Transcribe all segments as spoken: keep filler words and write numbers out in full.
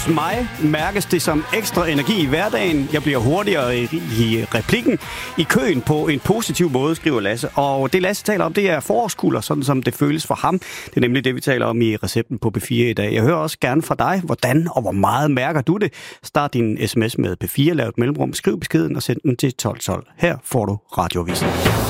Hos mig mærkes det som ekstra energi i hverdagen. Jeg bliver hurtigere i, i replikken i køen på en positiv måde, skriver Lasse. Og det Lasse taler om, det er forårskulder, sådan som det føles for ham. Det er nemlig det, vi taler om i recepten på P fire i dag. Jeg hører også gerne fra dig, hvordan og hvor meget mærker du det? Start din sms med P fire, lav et mellemrum, skriv beskeden og send den til tolv tolv. Her får du Radioavisen.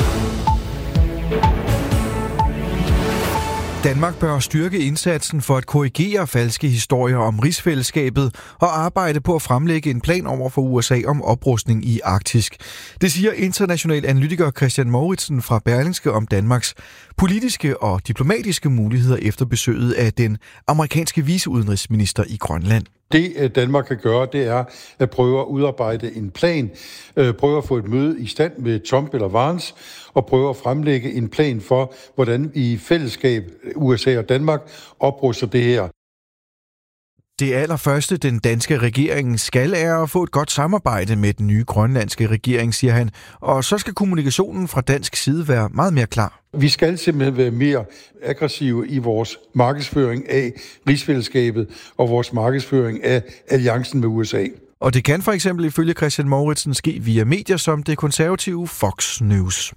Danmark bør styrke indsatsen for at korrigere falske historier om rigsfællesskabet og arbejde på at fremlægge en plan over for U S A om oprustning i Arktis. Det siger international analytiker Christian Mouritsen fra Berlingske om Danmarks politiske og diplomatiske muligheder efter besøget af den amerikanske viceudenrigsminister i Grønland. Det Danmark kan gøre, det er at prøve at udarbejde en plan, prøve at få et møde i stand med Trump eller Vance, og prøve at fremlægge en plan for, hvordan i fællesskab U S A og Danmark opruster det her. Det allerførste, den danske regering skal, er at få et godt samarbejde med den nye grønlandske regering, siger han. Og så skal kommunikationen fra dansk side være meget mere klar. Vi skal simpelthen være mere aggressive i vores markedsføring af rigsfællesskabet og vores markedsføring af alliancen med U S A. Og det kan for eksempel ifølge Christian Mouritsen ske via medier som det konservative Fox News.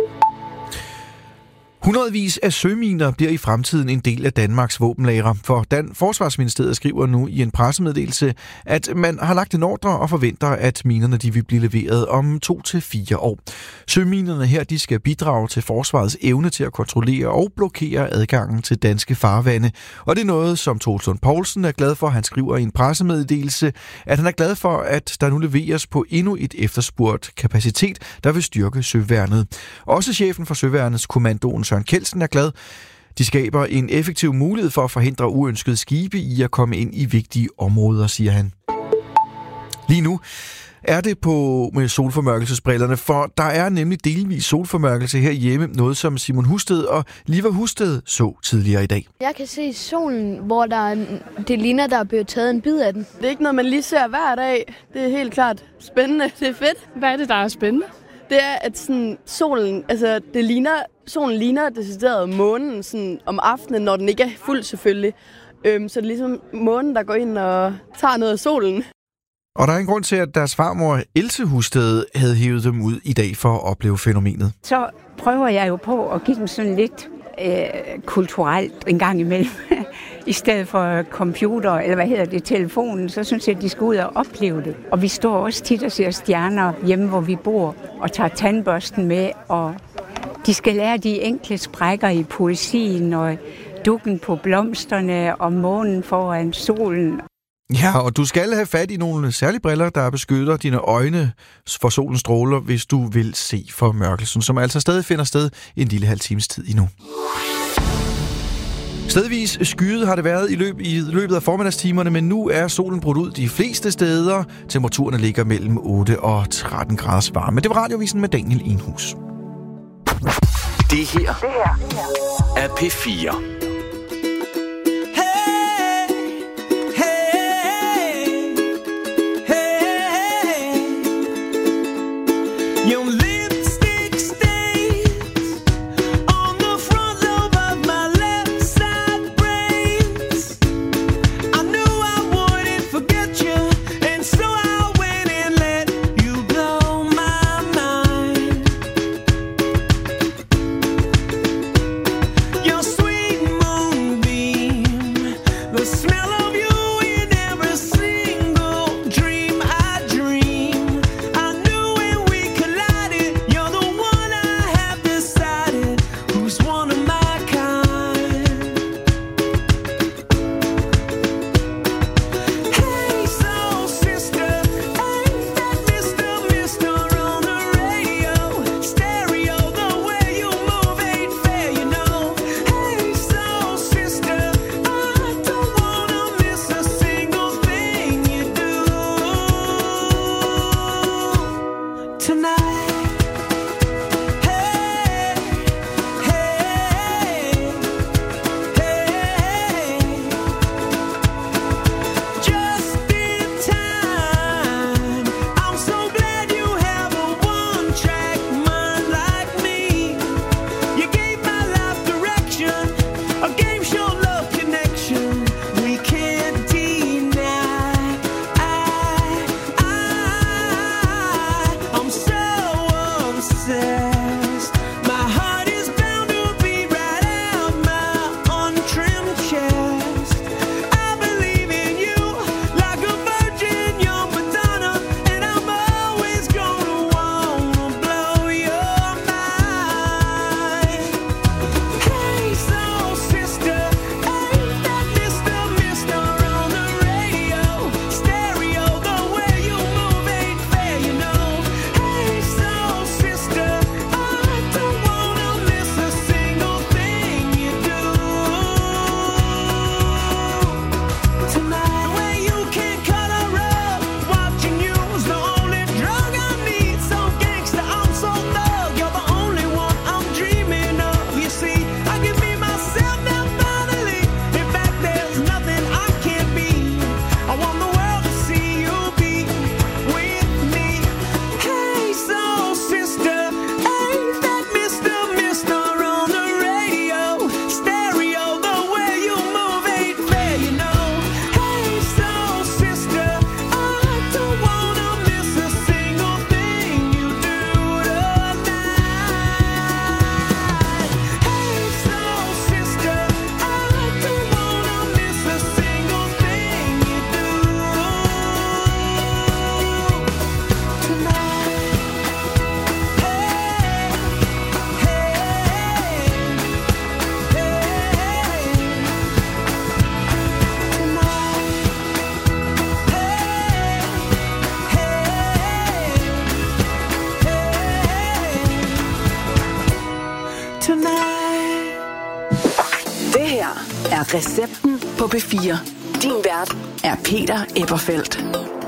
Hundredvis af søminer bliver i fremtiden en del af Danmarks våbenlagre, for Dan Forsvarsministeriet skriver nu i en pressemeddelelse, at man har lagt en ordre og forventer, at minerne de vil blive leveret om to til fire år. Søminerne her de skal bidrage til forsvarets evne til at kontrollere og blokere adgangen til danske farvande, og det er noget, som Troels Lund Poulsen er glad for. Han skriver i en pressemeddelelse, at han er glad for, at der nu leveres på endnu et efterspurgt kapacitet, der vil styrke søværnet. Også chefen for Søværnets kommandoen Søren Kjeldsen er glad. De skaber en effektiv mulighed for at forhindre uønskede skibe i at komme ind i vigtige områder, siger han. Lige nu er det på med solformørkelsesbrillerne, for der er nemlig delvis solformørkelse herhjemme, noget som Simon Husted og Liva Husted så tidligere i dag. Jeg kan se solen, hvor der det ligner, der er blevet taget en bid af den. Det er ikke noget, man lige ser hver dag. Det er helt klart spændende. Det er fedt. Hvad er det, der er spændende? Det er, at sådan, solen, altså, det ligner, solen ligner decideret månen sådan, om aftenen, når den ikke er fuld selvfølgelig. Øhm, så det er ligesom månen, der går ind og tager noget af solen. Og der er en grund til, at deres farmor Else Husted havde hævet dem ud i dag for at opleve fænomenet. Så prøver jeg jo på at give dem sådan lidt øh, kulturelt en gang imellem. I stedet for computer, eller hvad hedder det, telefonen, så synes jeg, at de skal ud og opleve det. Og vi står også tit og ser stjerner hjemme, hvor vi bor, og tager tandbørsten med, og de skal lære de enkle sprækker i poesien, og dukken på blomsterne, og månen foran solen. Ja, og du skal have fat i nogle særlige briller, der beskytter dine øjne for solens stråler, hvis du vil se formørkelsen, som altså stadig finder sted en lille halv times tid endnu. Stedvis skyet har det været i, løb, i løbet af formiddagstimerne, men nu er solen brudt ud de fleste steder. Temperaturerne ligger mellem otte og tretten graders varme. Det var Radioavisen med Daniel Enhus. Det her, det her er P fire. Sweet her er Recepten på P fire. Din vært er Peter Eberfeldt.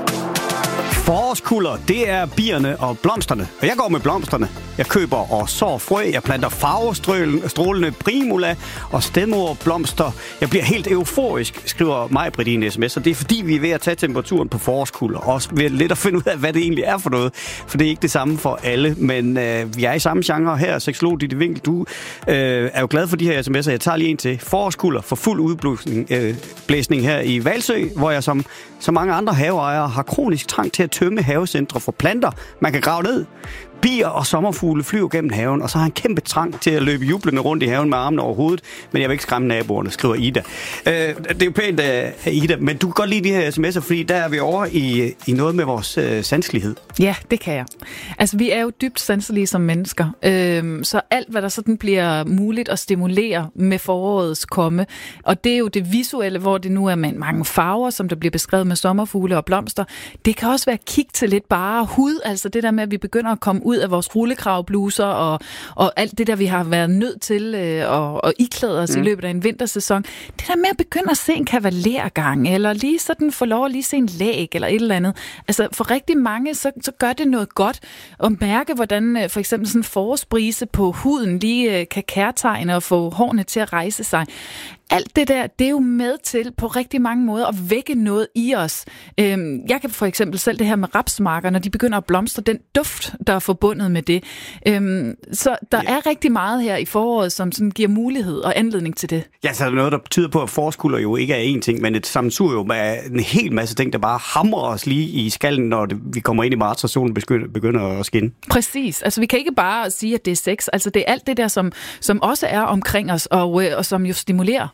Forårskulder, det er bierne og blomsterne. Og jeg går med blomsterne. Jeg køber og sår frø, jeg planter farvestrålende primula og stedmorblomster. Jeg bliver helt euforisk, skriver Maj-Britt i en sms, og det er fordi, vi er ved at tage temperaturen på forårskulder. Og også ved lidt at finde ud af, hvad det egentlig er for noget. For det er ikke det samme for alle, men øh, vi er i samme genre her. Seksolog Ditte Winkel, du øh, er jo glad for de her sms'er. Jeg tager lige en til. Forårskulder for fuld udblæsning øh, blæsning her i Valsø, hvor jeg som så mange andre haveejere har kronisk trang til at tømme havecentre for planter, man kan grave ned. Bier og sommerfugle flyver gennem haven, og så har han kæmpe trang til at løbe jublende rundt i haven med armene over hovedet, men jeg vil ikke skræmme naboerne, skriver Ida. Øh, det er jo pænt af Ida, men du kan godt lide de her sms'er, fordi der er vi over i, i noget med vores øh, sanselighed. Ja, det kan jeg. Altså, vi er jo dybt sanselige som mennesker, øh, så alt, hvad der sådan bliver muligt at stimulere med forårets komme, og det er jo det visuelle, hvor det nu er med mange farver, som der bliver beskrevet med sommerfugle og blomster. Det kan også være kig til lidt bare hud, altså det der med, at vi begynder at komme ud af vores rullekravbluser og, og alt det der, vi har været nødt til øh, at, at iklæde os mm. i løbet af en vintersæson. Det der med at begynde at se en kavalergang, eller lige sådan få lov at lige se en læg, eller et eller andet. Altså for rigtig mange, så, så gør det noget godt at mærke, hvordan øh, for eksempel sådan en forårsbrise på huden lige øh, kan kærtegne og få hårene til at rejse sig. Alt det der, det er jo med til på rigtig mange måder at vække noget i os. Øhm, jeg kan for eksempel selv det her med rapsmarker, når de begynder at blomstre, den duft, der er forbundet med det. Øhm, så der ja. er rigtig meget her i foråret, som sådan giver mulighed og anledning til det. Ja, så er der noget, der tyder på, at forårskulder jo ikke er én ting, men et sammensurium af en hel masse ting, der bare hamrer os lige i skallen, når det, vi kommer ind i marts, og solen begynder, begynder at skinne. Præcis. Altså, vi kan ikke bare sige, at det er sex. Altså, det er alt det der, som, som også er omkring os, og, øh, og som jo stimulerer.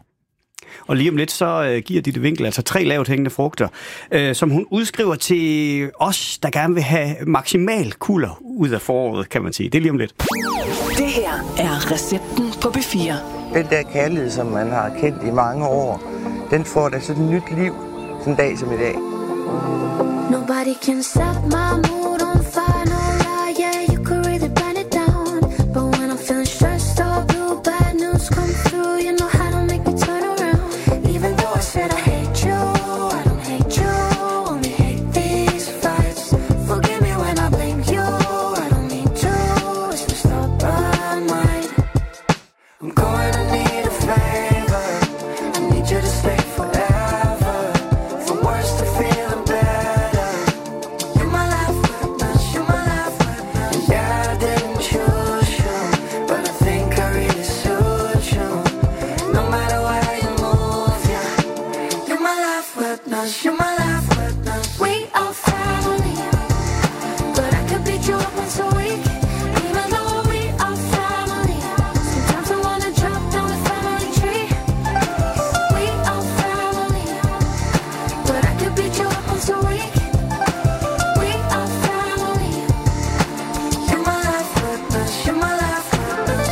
Og lige om lidt, så øh, giver Ditte Winkel altså tre lavt hængende frugter, øh, som hun udskriver til os, der gerne vil have maksimal kulder ud af foråret, kan man sige. Det er lige om lidt. Det her er Recepten på P fire. Den der kærlighed, som man har kendt i mange år, den får da sådan et nyt liv, sådan en dag som i dag. Nobody can set my mood on fire, no lie, yeah, you could really burn it down. But when I'm feeling stressed or blue, bad news come through, you know how to make me turn around. Said I hate you, I don't hate you, only hate these fights. Forgive me when I blame you, I don't mean to, it's my stubborn mind. I'm going to need a favor, I need you to stay forever. From worse to feeling better. You're my life witness, you're my life witness. And yeah, I didn't choose you, but I think I really suit you. No matter where you move, yeah. You're my life witness. We are family, but I could beat you up once a week. Even though we are family, sometimes I wanna jump down the family tree. We are family, but I could beat you up once a week. We are family. You're my life witness. You're my life witness.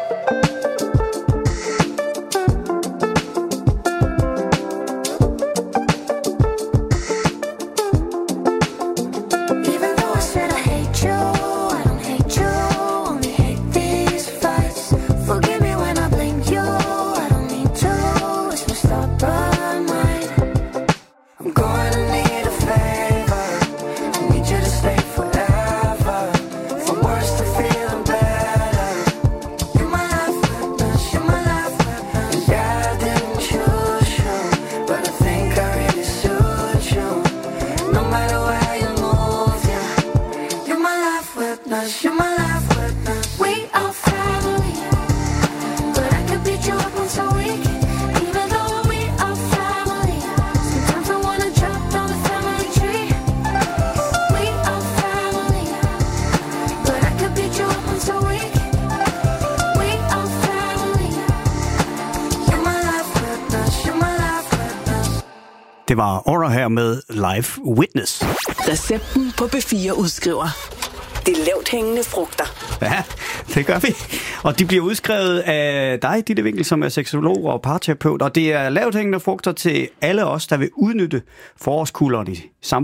Det var Aura her med Live Witness. Recepten på P fire udskriver de lavt hængende frugter. Ja, det gør vi. Og de bliver udskrevet af dig, Ditte Winkel, som er seksolog og parterapeut. Og det er lavt hængende frugter til alle os, der vil udnytte forårskulderen i samfundet.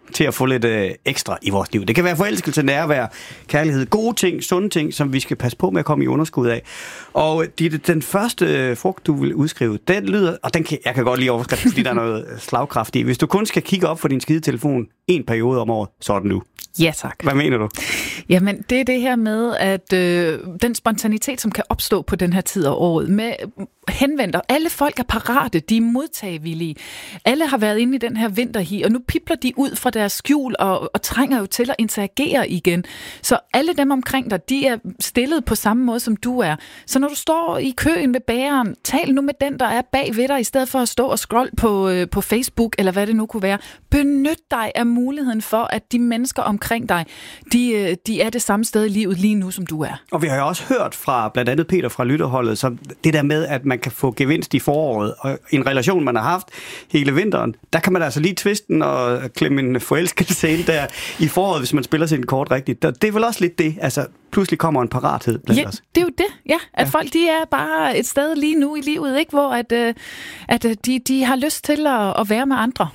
til at få lidt øh, ekstra i vores liv. Det kan være forelskelse, nærvær, kærlighed, gode ting, sunde ting, som vi skal passe på med at komme i underskud af. Og Ditte, den første øh, frugt, du vil udskrive, den lyder, og den kan, jeg kan godt lide overskriften, fordi der er noget slagkraft i. Hvis du kun skal kigge op for din skidetelefon en periode om året, så er den nu. Ja, tak. Hvad mener du? Jamen, det er det her med, at øh, den spontanitet, som kan opstå på den her tid af året, med henvender. Alle folk er parate, de er modtagevillige. Alle har været inde i den her vinterhi, og nu pipler de ud fra deres skjul og, og trænger jo til at interagere igen. Så alle dem omkring dig, de er stillet på samme måde, som du er. Så når du står i køen ved bageren, tal nu med den, der er bag ved dig, i stedet for at stå og scrolle på, øh, på Facebook, eller hvad det nu kunne være. Benyt dig af muligheden for, at de mennesker omkring dig, de, de er det samme sted i livet lige nu, som du er. Og vi har jo også hørt fra blandt andet Peter fra Lytterholdet, så det der med, at man kan få gevinst i foråret, og en relation, man har haft hele vinteren, der kan man altså lige twisten og klemme en forelskelse ind der i foråret, hvis man spiller sin kort rigtigt. Det er vel også lidt det, altså pludselig kommer en parathed blandt ja, os. det er jo det, ja. At ja. folk, de er bare et sted lige nu i livet, ikke, hvor at, øh, at de, de har lyst til at, at være med andre.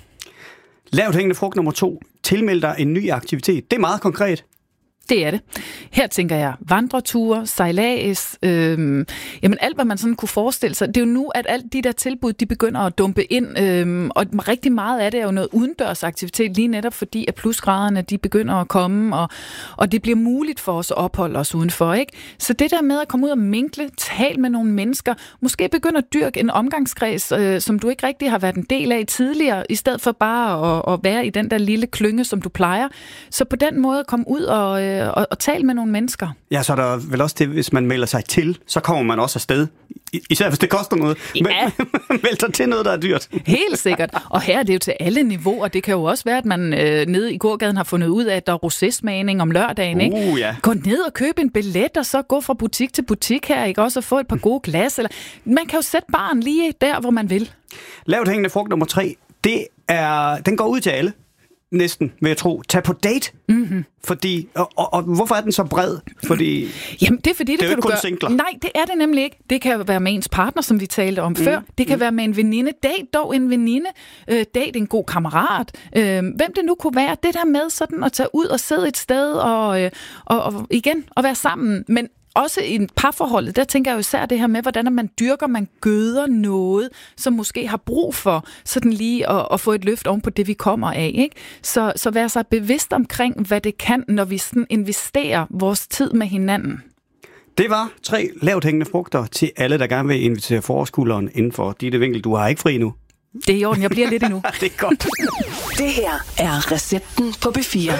Lavt hængende frugt nummer to. Tilmeld dig en ny aktivitet. Det er meget konkret. Det er det. Her tænker jeg vandreture, sejlads, øhm, jamen alt, hvad man sådan kunne forestille sig. Det er jo nu, at alle de der tilbud, de begynder at dumpe ind, øhm, og rigtig meget af det er jo noget udendørsaktivitet, lige netop fordi, at plusgraderne, de begynder at komme, og, og det bliver muligt for os at opholde os udenfor, ikke? Så det der med at komme ud og minkle, tale med nogle mennesker, måske begynde at dyrke en omgangskreds, øh, som du ikke rigtig har været en del af tidligere, i stedet for bare at, at være i den der lille klynge, som du plejer. Så på den måde komme ud og øh, Og, og tale med nogle mennesker. Ja, så er der vel også det, hvis man melder sig til, så kommer man også afsted. Især hvis det koster noget. Ja. Meld dig til noget, der er dyrt. Helt sikkert. Og her er det jo til alle niveauer. Det kan jo også være, at man øh, nede i gågaden har fundet ud af, at der er rosé-smagning om lørdagen. Ikke? Uh, ja. Gå ned og køb en billet, og så gå fra butik til butik her, ikke? Også og få et par gode glas. Eller... Man kan jo sætte barn lige der, hvor man vil. Lavt hængende frugt nummer tre, det er, den går ud til alle. Næsten, vil jeg tro. Tag på date. Mm-hmm. Fordi, og, og, og hvorfor er den så bred? Fordi Jamen, det er fordi, det, det er kan jo ikke du kun gøre. singler. Nej, det er det nemlig ikke. Det kan være med ens partner, som vi talte om mm. før. Det kan mm. være med en veninde. Date dog en veninde. Øh, date en god kammerat. Øh, hvem det nu kunne være. Det der med sådan at tage ud og sidde et sted og, øh, og, og igen og være sammen. Men også i en parforholdet, der tænker jeg jo især det her med, hvordan man dyrker, man gøder noget, som måske har brug for sådan lige at, at få et løft oven på det, vi kommer af. Ikke? Så, så vær sig bevidst omkring, hvad det kan, når vi sådan investerer vores tid med hinanden. Det var tre lavt hængende frugter til alle, der gerne vil invitere forårskulderen inden for Ditte Winkel. Du har ikke fri nu. Det er i orden, jeg bliver lidt endnu. Det er godt. Det her er recepten på B fire.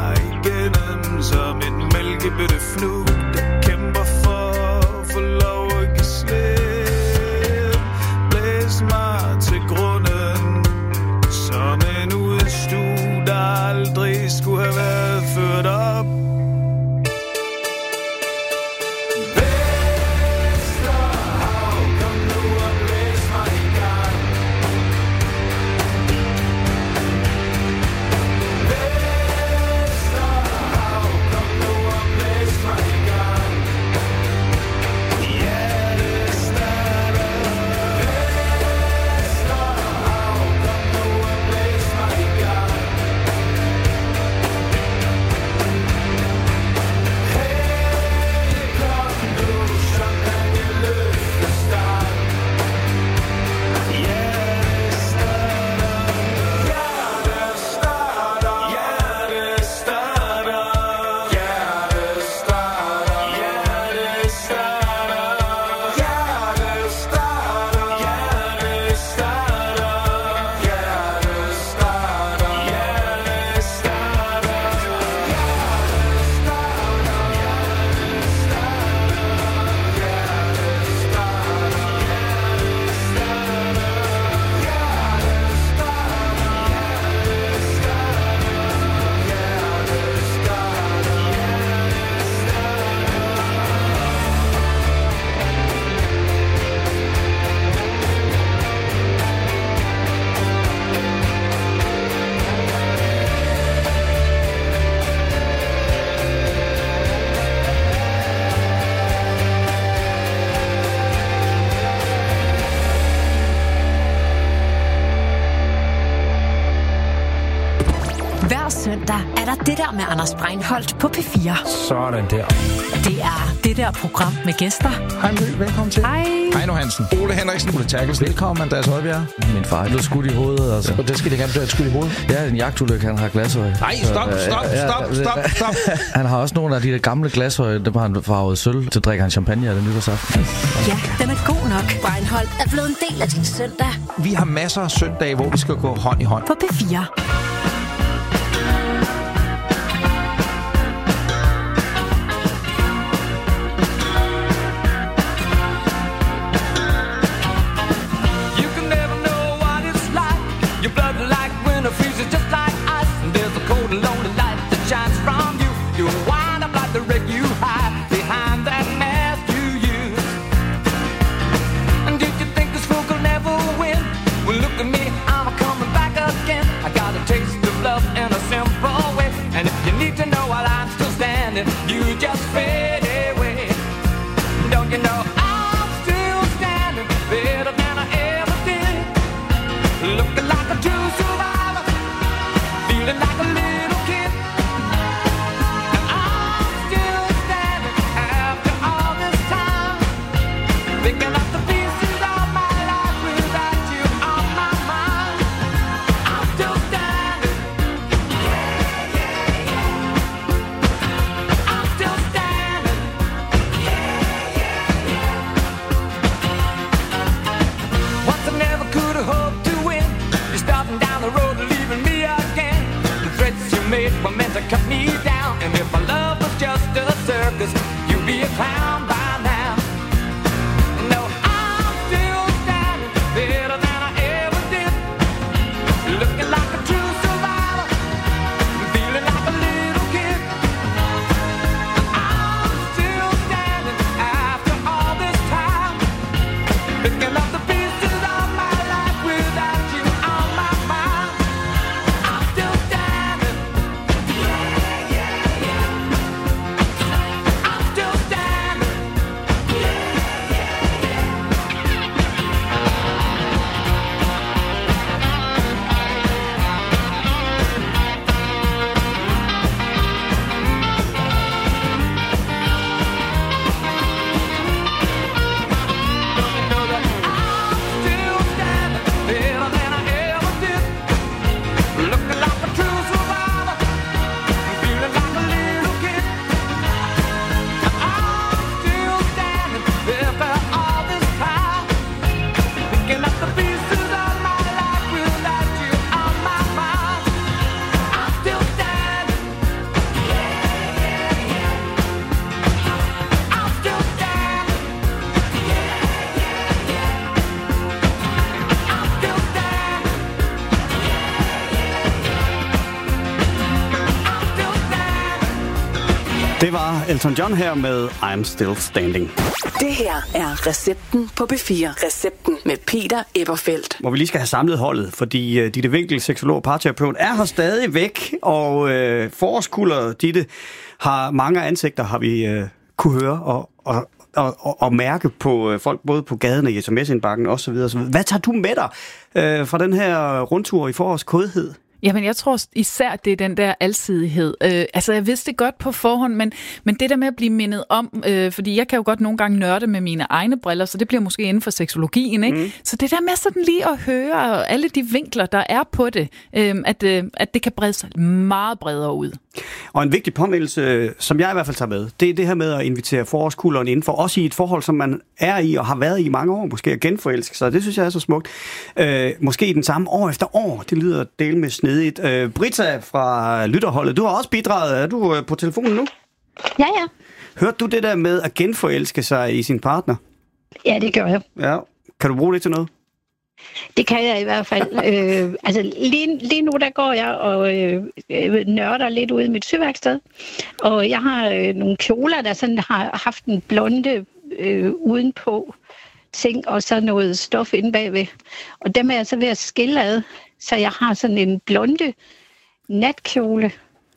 Som en mælkebøtte flug, der kæmper for at få lov søndag er der det der med Anders Breinholt på P fire. Sådan der. Det er det der program med gæster. Hej Mø, velkommen til. Hej. Heino Hansen. Ole Henriksen. Ole Terkelsen. Velkommen, Andreas Højbjerg. Min far er blevet skudt i hovedet, altså. Og det skal det gerne blive skudt i hovedet. Ja, en jagtulykke, han har glasøje. Nej, stop, stop, stop, stop, stop. Han har også nogle af de der gamle glasøje, der var han farvet sølv, til drikker han champagne af den nytårsaften. Ja, den er god nok. Breinholt er blevet en del af din søndag. Vi har masser af søndage, hvor vi skal gå hånd i hånd. På P fire. Det var Elton John her med I'm Still Standing. Det her er Recepten på B fire. Recepten med Peter Eberfeldt. Hvor vi lige skal have samlet holdet, fordi uh, Ditte Winkel, seksolog og parterapeut, er her stadig væk. Og uh, forårskulder, Ditte, har mange ansigter, har vi uh, kunne høre og, og, og, og, og mærke på uh, folk, både på gaden og i sms-indbakken osv. Hvad tager du med dig uh, fra den her rundtur i forårskodhed? Jamen, jeg tror især, det er den der alsidighed. Øh, altså, jeg vidste det godt på forhånd, men, men det der med at blive mindet om, øh, fordi jeg kan jo godt nogle gange nørde med mine egne briller, så det bliver måske inden for seksologien, ikke? Mm. Så det der med sådan lige at høre alle de vinkler, der er på det, øh, at, øh, at det kan brede sig meget bredere ud. Og en vigtig påmeldelse, som jeg i hvert fald tager med, det er det her med at invitere forårskulderen indenfor, også i et forhold, som man er i og har været i mange år, måske at genforelske sig. Det synes jeg er så smukt. Øh, måske den samme år efter år. Det lyder del med snedigt. Øh, Britta fra lytterholdet, du har også bidraget. Er du på telefonen nu? Ja, ja. Hørte du det der med at genforelske sig i sin partner? Ja, det gør jeg. Ja. Kan du bruge det til noget? Det kan jeg i hvert fald. øh, altså lige, lige nu der går jeg og øh, nørder lidt ude i mit syværksted. Og jeg har øh, nogle kjoler, der sådan har haft en blonde øh, udenpå ting, og så noget stof inde bagved. Og dem er jeg så ved at skille ad, så jeg har sådan en blonde natkjole.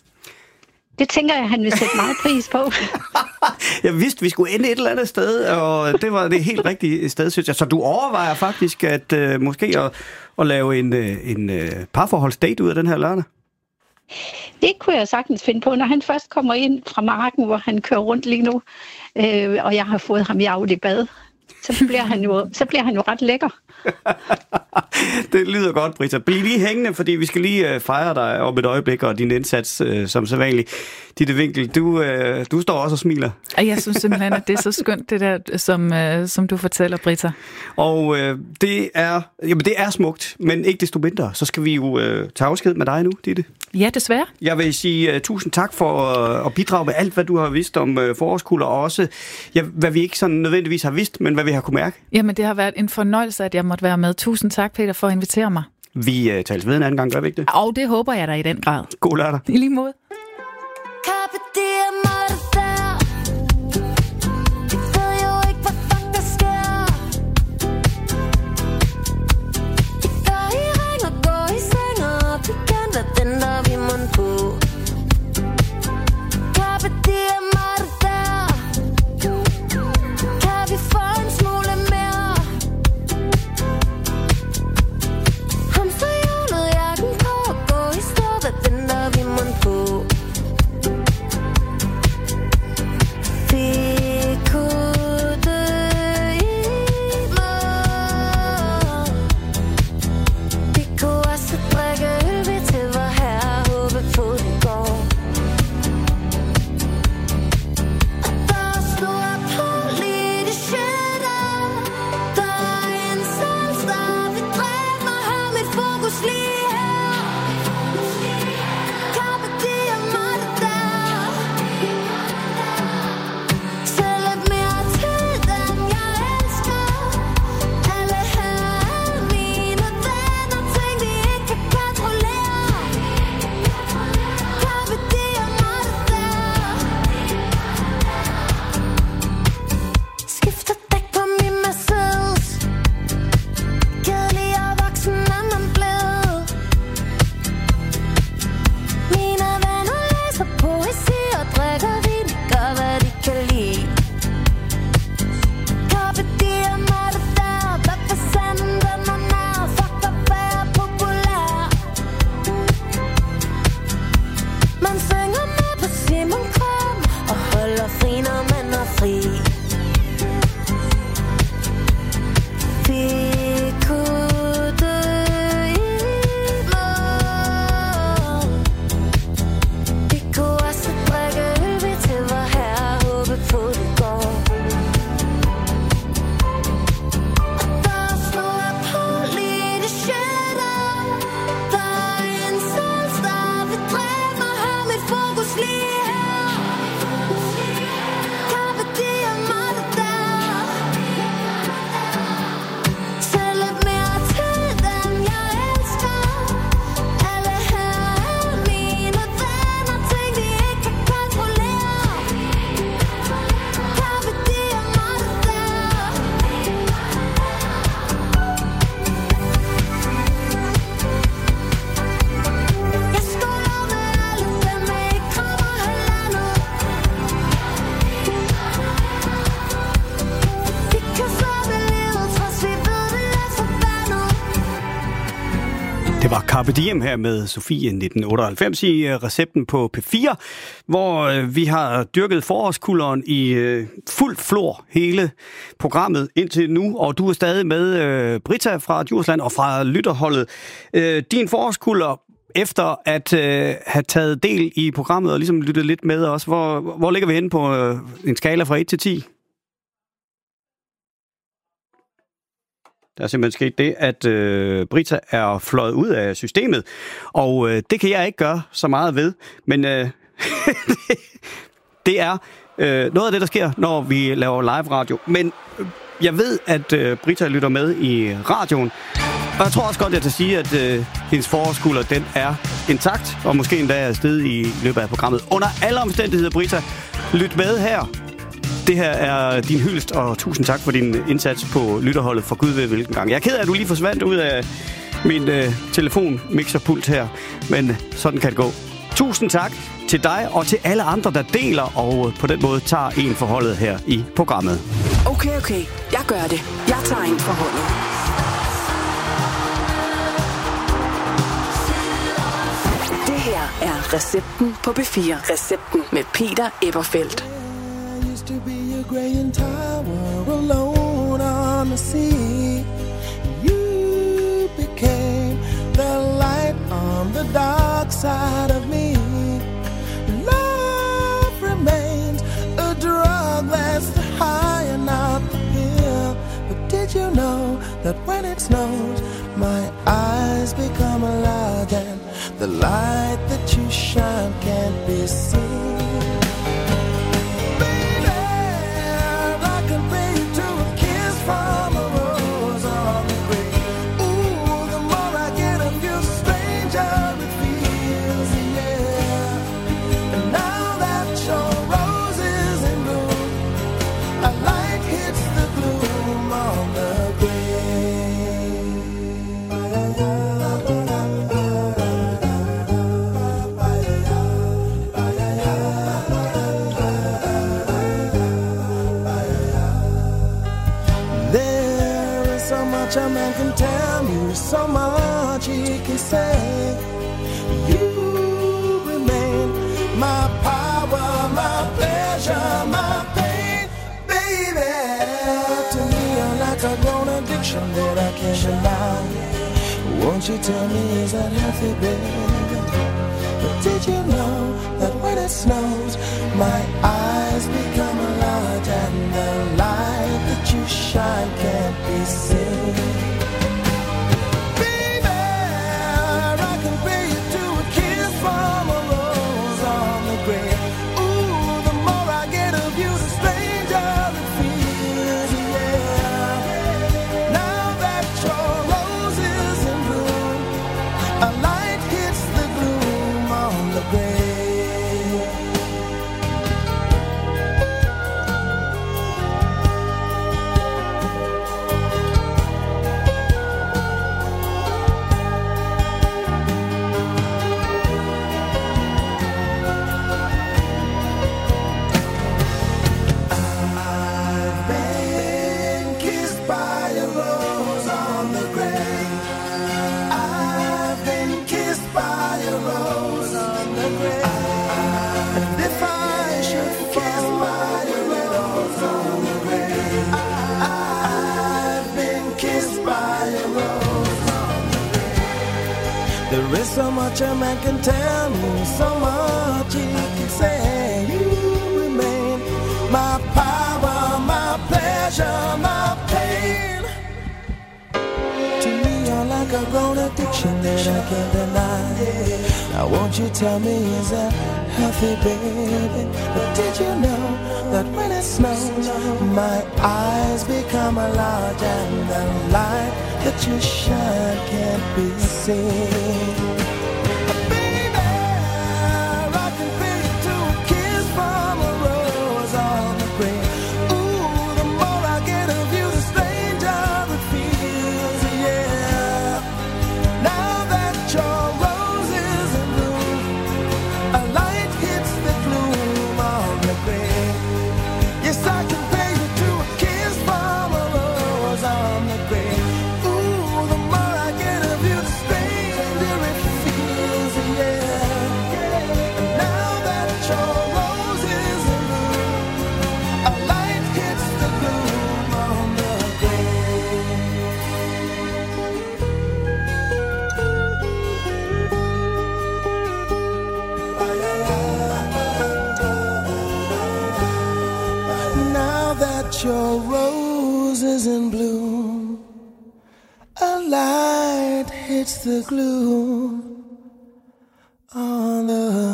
Det tænker jeg, han vil sætte meget pris på. Jeg vidste, vi skulle ende et eller andet sted, og det var det helt rigtige sted, synes jeg. Så du overvejer faktisk at øh, måske at, at lave en, en øh, parforholdsdate ud af den her lørdag? Det kunne jeg sagtens finde på, når han først kommer ind fra marken, hvor han kører rundt lige nu, øh, og jeg har fået ham jaget i bad. Så bliver han jo, så bliver han jo ret lækker. Det lyder godt, Britta. Bliv lige hængende, fordi vi skal lige øh, fejre dig om et øjeblik, og din indsats øh, som sædvanligt. Ditte Winkel, du, øh, du står også og smiler. Jeg synes simpelthen, at det er så skønt, det der, som, øh, som du fortæller, Britta. Og øh, det, er, jamen, det er smukt, men ikke desto mindre. Så skal vi jo øh, tage afsked med dig nu, Ditte. Ja, desværre. Jeg vil sige uh, tusind tak for uh, at bidrage med alt, hvad du har vidst om uh, forårskulder, og også ja, hvad vi ikke sådan nødvendigvis har vidst, men hvad vi har kunne mærke. Jamen, det har været en fornøjelse, at jeg måtte være med. Tusind tak, Peter, for at invitere mig. Vi uh, tales ved en anden gang, gør vi ikke det? Og det håber jeg da i den grad. God lørdag. I lige måde. Det var Carpe Diem her med Sofie nitten otteoghalvfems i uh, recepten på P fire, hvor uh, vi har dyrket forårskulderen i uh, fuld flor hele programmet indtil nu, og du er stadig med, uh, Britta fra Djursland og fra lytterholdet. Uh, din forårskulder, efter at uh, have taget del i programmet og ligesom lyttet lidt med os, hvor, hvor ligger vi henne på uh, en skala fra et til ti? Der er simpelthen sket det, at øh, Britta er fløjet ud af systemet, og øh, det kan jeg ikke gøre så meget ved, men øh, det er øh, noget af det, der sker, når vi laver live radio. Men øh, jeg ved, at øh, Britta lytter med i radioen, og jeg tror også godt, jeg kan sige, at øh, hendes forårskulder, den er intakt, og måske endda er afsted i løbet af programmet. Under alle omstændigheder, Britta, lyt med her. Det her er din hyldest, og tusind tak for din indsats på lytterholdet for Gud ved hvilken gang. Jeg er ked af, at du lige forsvandt ud af min øh, telefon-mixerpult her, men sådan kan det gå. Tusind tak til dig og til alle andre, der deler og på den måde tager en forholdet her i programmet. Okay, okay. Jeg gør det. Jeg tager en forholdet. Det her er Recepten på B fire. Recepten med Peter Eberfeldt. Used to be a graying tower alone on the sea. You became the light on the dark side of me. Love remains a drug that's high and not the pill. But did you know that when it snows, my eyes become alive and the light that you shine can't be seen? A man can tell you so much he can say. You remain my power, my pleasure, my pain, baby. To me you're like a grown addiction that I can't deny. Won't you tell me is that healthy, baby? But did you know that when it snows my eyes become a large and the light that you shine can't be seen? There is so much a man can tell me, so much he can say. You remain my power, my pleasure, my pain. To me you're like a grown addiction that I can't deny. Now won't you tell me is that healthy, baby? But did you know that when it snows my eyes become a large and the light that you shine can't be seen? Your roses in bloom, a light hits the gloom on the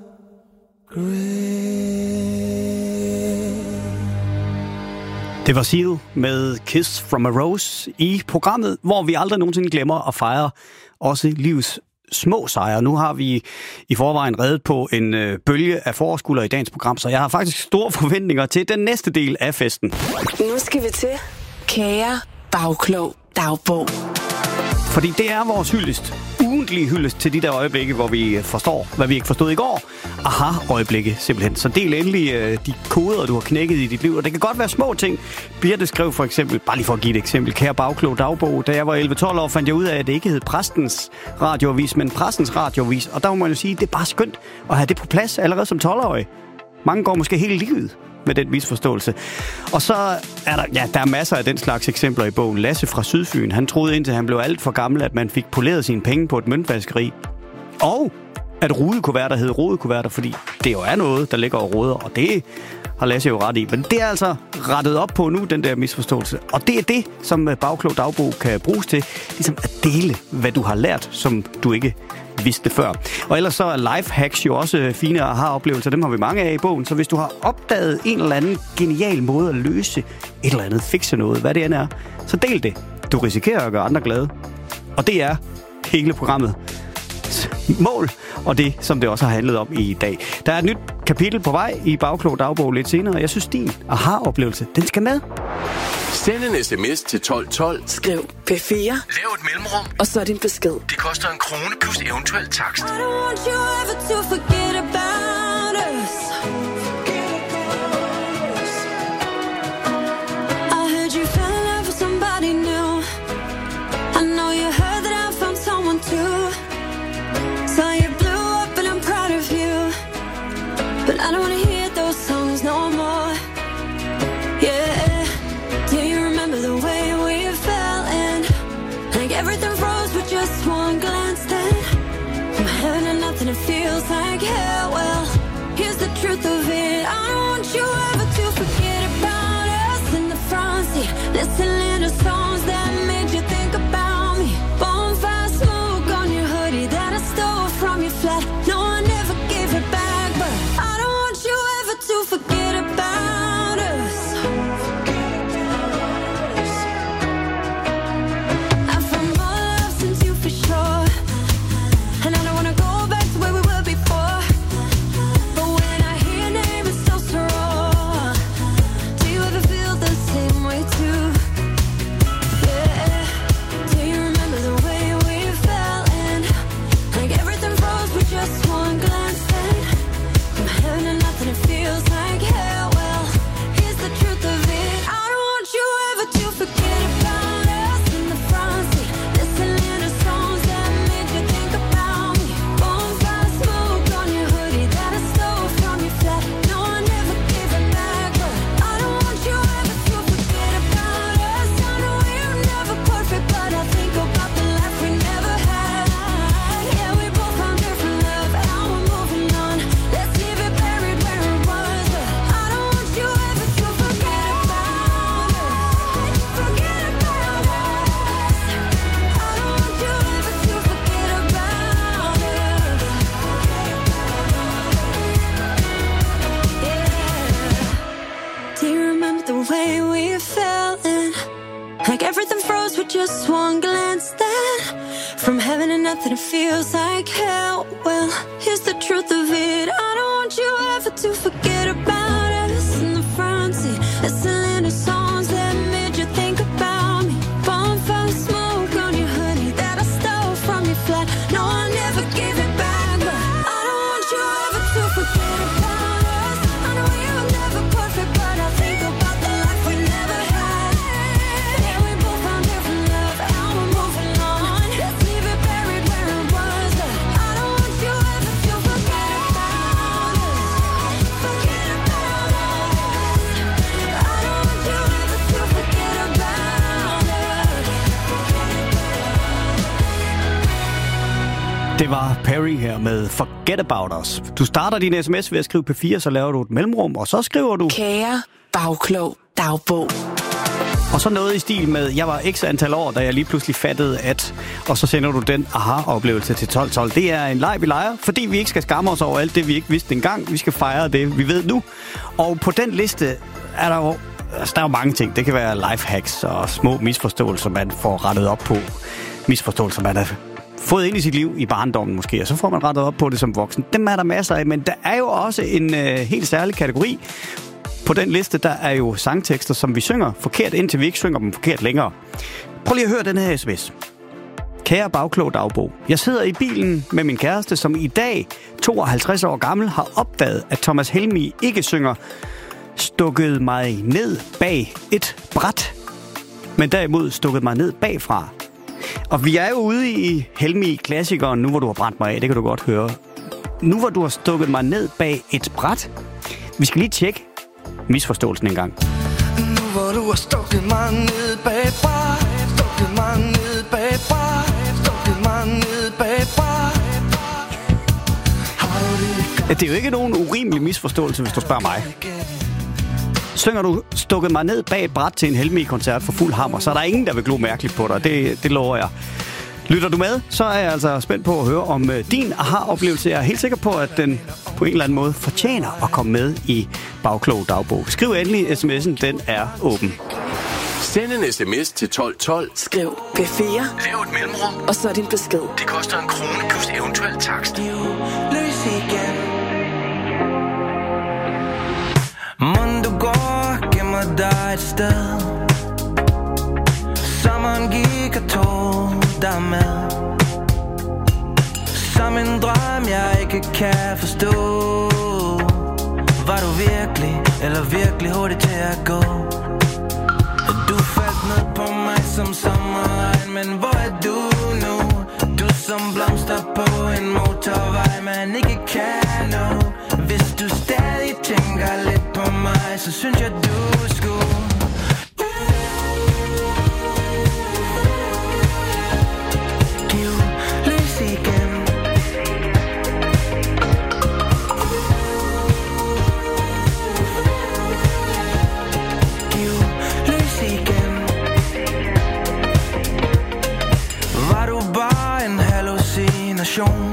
grave. Det var Seal med Kiss from a Rose i programmet, hvor vi aldrig nogensinde glemmer at fejre også livets små sejre. Nu har vi i forvejen reddet på en øh, bølge af forårskulder i dagens program, så jeg har faktisk store forventninger til den næste del af festen. Nu skal vi til Kære Bagklog Dagbog. Fordi det er vores hyldest ugentlig hyldest til de der øjeblikke, hvor vi forstår, hvad vi ikke forstod i går. Aha-øjeblikke, simpelthen. Så del endelig øh, de koder, du har knækket i dit liv. Og det kan godt være små ting. Birte skrev for eksempel, bare lige for at give et eksempel, kære bagklog dagbog. Da jeg var elleve tolv år, fandt jeg ud af, at det ikke hed præstens radioavis, men pressens radioavis. Og der må man jo sige, at det er bare skønt at have det på plads allerede som tolv-årig. Mange går måske hele livet med den misforståelse. Og så er der, ja, der er masser af den slags eksempler i bogen. Lasse fra Sydfyn, han troede indtil han blev alt for gammel, at man fik poleret sine penge på et møntvaskeri. Og at rudekuverter hed rudekuverter, fordi det jo er noget, der ligger og roder, og det har Lasse jo ret i. Men det er altså rettet op på nu, den der misforståelse. Og det er det, som Bagklog Dagbog kan bruges til, ligesom at dele, hvad du har lært, som du ikke vidste før. Og ellers så er lifehacks jo også fine aha-oplevelser. Dem har vi mange af i bogen. Så hvis du har opdaget en eller anden genial måde at løse et eller andet, fikse noget, hvad det end er, så del det. Du risikerer at gøre andre glade. Og det er hele programmet mål, og det, som det også har handlet om i dag. Der er et nyt kapitel på vej i Bagklog Dagbog lidt senere, og jeg synes, din aha-oplevelse, den skal med. Send en sms til tolv tolv. Skriv P fire. Lav et mellemrum. Og så din besked. Det koster en krone plus eventuel takst. I don't want you ever to forget about us. I heard you fell in love with somebody new. I know you heard that I found someone too. So you blew up and I'm proud of you. But I don't wanna hear those songs no more. Yeah. Do you remember the way we fell in? Like everything froze with just one glance then. From heaven to nothing, it feels like hell. Well, here's the truth of it. I don't want you ever to forget about us in the front seat. Listening to songs that made you think about me. Bonfire smoke on your hoodie that I stole from your flat. No, I never gave it back, but I don't want you ever to forget about us. I found more love since you for sure, and I don't wanna go back to where we were before. But when I hear your name, it's so strong. Do you ever feel the same way too? Yeah. Do you remember the way we fell in? Like everything froze with just one glance then. From heaven to nothing, it feels like hell. Well, here's the truth of it. I don't want you ever to forget about us in the front seat. Listening to songs that made you think about me. Bonfire smoke on your hoodie that I stole from your flat. No, I never gave it back, but I don't want you ever to forget about us. I know we're never perfect, but I think about the life we never had. Yeah, we both found different love, and now we're moving on. Let's leave it buried where it was, but I don't want you ever to forget about us. Forget about us. I don't want you ever to forget about us. Yeah. Do you remember the way we fell in? Like everything froze with just one glance then. From heaven to nothing, it feels like hell. Well, here's the truth of it. I don't want you ever to forget about us in the front seat. Listening to songs that made you think about me. Bonfire smoke on your hoodie that I stole from your flat. No, I never gave it back, but I don't want you ever to forget about us. I know we were never perfect, but I think about the life we never had. Yeah, we both found different love, and now we're moving on. Let's leave it buried where it was, but I don't want you ever to forget about us. Forget about us. I don't want you ever to forget about us. Det var Perry her med Forget About Us. Du starter din sms ved at skrive P fire, så laver du et mellemrum, og så skriver du... Kære Bagklog Dagbog. Og så noget i stil med, jeg var x antal år, da jeg lige pludselig fattede, at... Og så sender du den aha-oplevelse til tolv tolv. Det er en leg, vi leger, fordi vi ikke skal skamme os over alt det, vi ikke vidste engang. Vi skal fejre det, vi ved nu. Og på den liste er der jo... Altså, der er jo mange ting. Det kan være lifehacks og små misforståelser, man får rettet op på. Misforståelser, man har fået ind i sit liv i barndommen måske, og så får man rettet op på det som voksen. Dem er der masser af, men der er jo også en øh, helt særlig kategori. På den liste, der er jo sangtekster, som vi synger forkert, indtil vi ikke synger dem forkert længere. Prøv lige at høre den her sms. Kære bagklog dagbog. Jeg sidder i bilen med min kæreste, som i dag, tooghalvtreds år gammel, har opdaget, at Thomas Helmig ikke synger stukket mig ned bag et bræt, men derimod stukket mig ned bagfra. Og vi er jo ude i Helmig-klassikeren, nu hvor du har brændt mig af, det kan du godt høre. Nu hvor du har stukket mig ned bag et bræt. Vi skal lige tjekke misforståelsen en gang. Nu hvor du har stukket mig ned bag bræt, stukket mig ned bag bræt, stukket mig ned bag bræt. Det er jo ikke nogen urimelig misforståelse, hvis du spørger mig. Synger du stukket mig ned bag et bræt til en Helmig-koncert for fuld hammer, så er der ingen, der vil glo mærkeligt på dig. Det, det lover jeg. Lytter du med, så er jeg altså spændt på at høre om din aha-oplevelse. Jeg er helt sikker på, at den på en eller anden måde fortjener at komme med i Bagklog Dagbog. Skriv endelig sms'en, den er åben. Send en sms til tolv tolv. Skriv P fire. Lav et mellemrum. Og så din besked. Det koster en krone plus eventuel takst. Løs igen. Månd du går, gemmer dig et sted. Sommeren gik og tog dig med. Som en drøm jeg ikke kan forstå. Var du virkelig, eller virkelig hurtigt til at gå? Du faldt ned på mig som sommerregn, men hvor er du nu? Du som blomster på en motorvej, man ikke kan nå. Hvis du stadig tænker lidt på mig, så synes jeg du skulle. Giv lys igen. Giv lys igen. Var du bare en hallucination?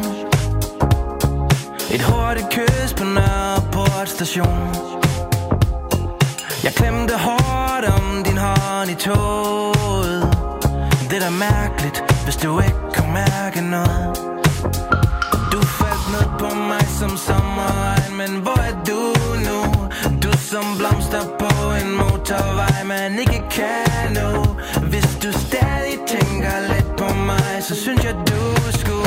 Et hurtigt kys på Nørreport station. Jeg klemte hårdt om din hånd i toget. Det er da mærkeligt, hvis du ikke kan mærke noget. Du faldt ned på mig som sommerregn, men hvor er du nu? Du som blomster på en motorvej, man ikke kan nå. Hvis du stadig tænker lidt på mig, så synes jeg du skulle.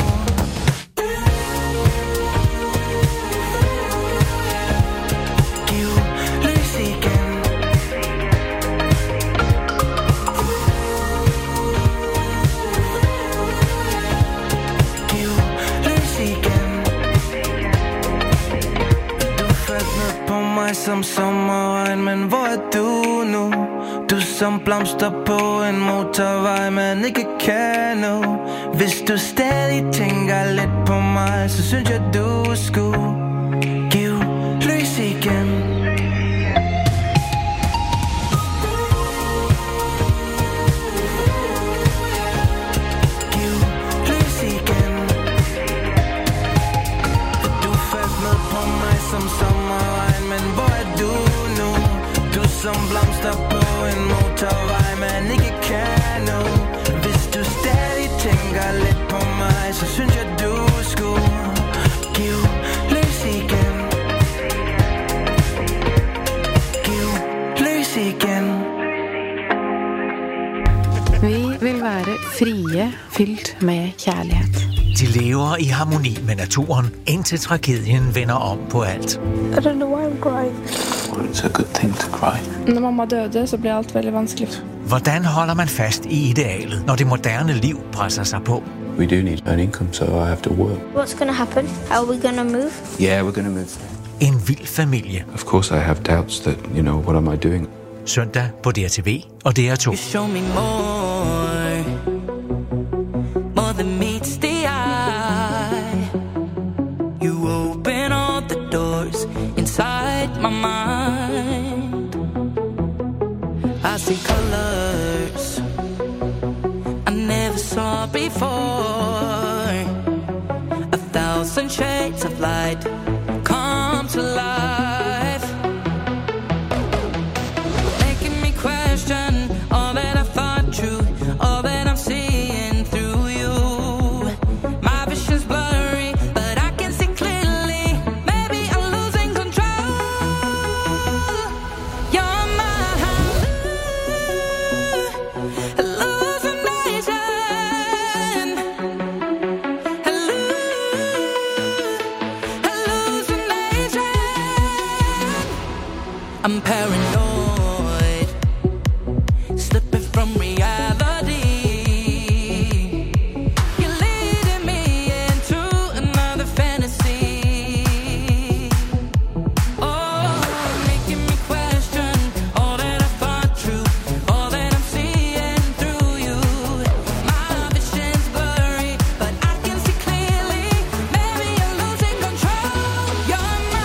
Som sommerregn, men hvor er du nu? Du som blomster på en motorvej, man ikke kan nå. Hvis du stadig tænker lidt på mig, så synes jeg du skulle give lys igen. Giv lys igen. Du faldt ned på mig som sommerregn, men hvor er du nu? Du som blomster på en motorvej, man ikke kan nå. Hvis du stadig tænker lidt på mig, så synes jeg du skulle give lys igen. Giv lys igen. Vi vil være frie, fyldt med kærlighed. De lever i harmoni med naturen, indtil tragedien vender om på alt. I don't know why I'm crying. Well, it's a good thing to cry. Når mamma døde, så blev alt veldig vanskeligt. Hvordan holder man fast i idealet, når det moderne liv presser sig på? We do need an income, so I have to work. What's going to happen? How are we going to move? Yeah, we're going to move. En vild familie. Of course I have doubts that, you know, what am I doing? Søndag på D R T V og D R to. Show me more, more than meets the eye. You open all the doors inside my mind. I see colors I never saw before. A thousand shades of light come to life, making me question all that I thought true, all that I'm seeing through you. My vision's blurry, but I can see clearly. Maybe I'm losing control. You're my hallucination. I'm paranoid, slipping from reality. You're leading me into another fantasy. Oh, making me question all that I thought true, all that I'm seeing through you. My vision's blurry, but I can see clearly. Maybe you're losing control. You're my